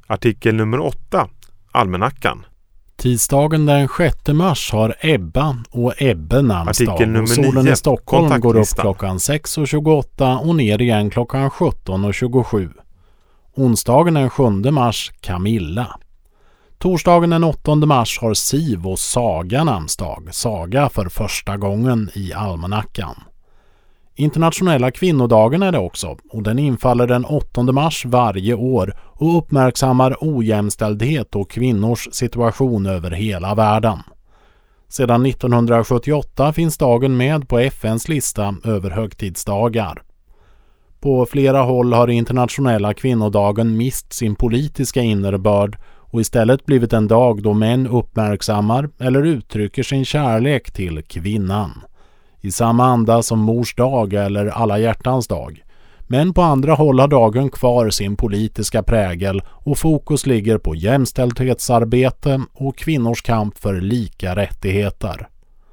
Artikel nummer 8. Almanackan. Tisdagen den 6 mars har Ebba och Ebbe namnsdag. Artikel nummer och solen 9. i Stockholm går upp Kontaktlista. klockan 6.28 och ner igen klockan 17.27. Onsdagen den 7 mars Camilla. Torsdagen den 8 mars har Siv och Saga namnsdag. Saga för första gången i almanackan. Internationella kvinnodagen är det också, och den infaller den 8 mars varje år och uppmärksammar ojämställdhet och kvinnors situation över hela världen. Sedan 1978 finns dagen med på FNs lista över högtidsdagar. På flera håll har internationella kvinnodagen mist sin politiska innebörd och istället blivit en dag då män uppmärksammar eller uttrycker sin kärlek till kvinnan. I samma anda som mors dag eller alla hjärtans dag. Men på andra håll har dagen kvar sin politiska prägel och fokus ligger på jämställdhetsarbete och kvinnors kamp för lika rättigheter.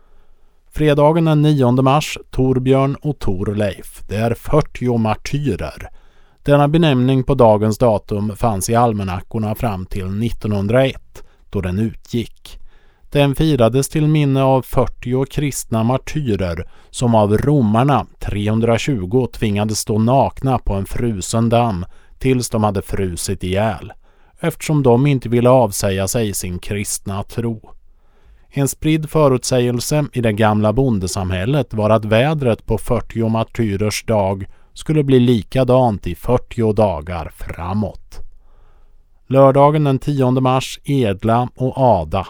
Fredagen den 9 mars, Torbjörn och Torleif. Det är 40 martyrer. Denna benämning på dagens datum fanns i almanackorna fram till 1901, då den utgick. Den firades till minne av 40 kristna martyrer som av romarna 320 tvingades stå nakna på en frusen damm tills de hade frusit ihjäl, eftersom de inte ville avsäga sig sin kristna tro. En spridd förutsägelse i det gamla bondesamhället var att vädret på 40 martyrers dag skulle bli likadant i 40 dagar framåt. Lördagen den 10 mars Edla och Ada.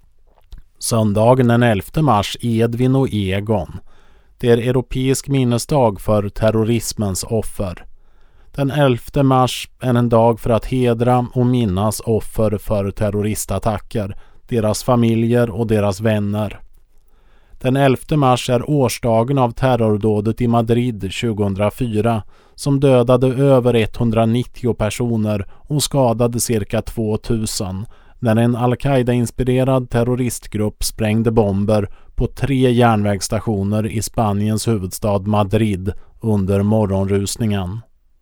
Söndagen den 11 mars Edvin och Egon. Det är europeisk minnesdag för terrorismens offer. Den 11 mars är en dag för att hedra och minnas offer för terroristattacker, deras familjer och deras vänner. Den 11 mars är årsdagen av terrordådet i Madrid 2004 som dödade över 190 personer och skadade cirka 2000 när en al-Qaida-inspirerad terroristgrupp sprängde bomber på 3 järnvägsstationer i Spaniens huvudstad Madrid under morgonrusningen.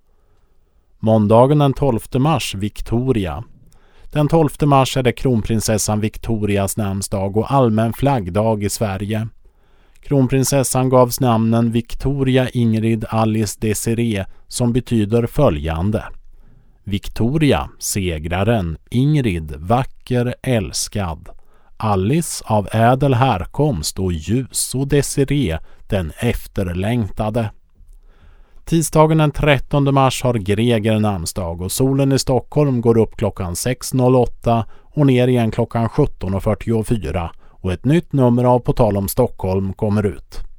Måndagen den 12 mars Victoria. Den 12 mars är det kronprinsessan Victorias namnsdag och allmän flaggdag i Sverige. Kronprinsessan gavs namnen Victoria Ingrid Alice Desiree som betyder följande. Victoria, segraren, Ingrid, vacker, älskad, Alice av ädel härkomst och ljus och Desiree, den efterlängtade. Tisdagen den 13 mars har Greger namnsdag och solen i Stockholm går upp klockan 6.08 och ner igen klockan 17.44 och ett nytt nummer av På tal om Stockholm kommer ut.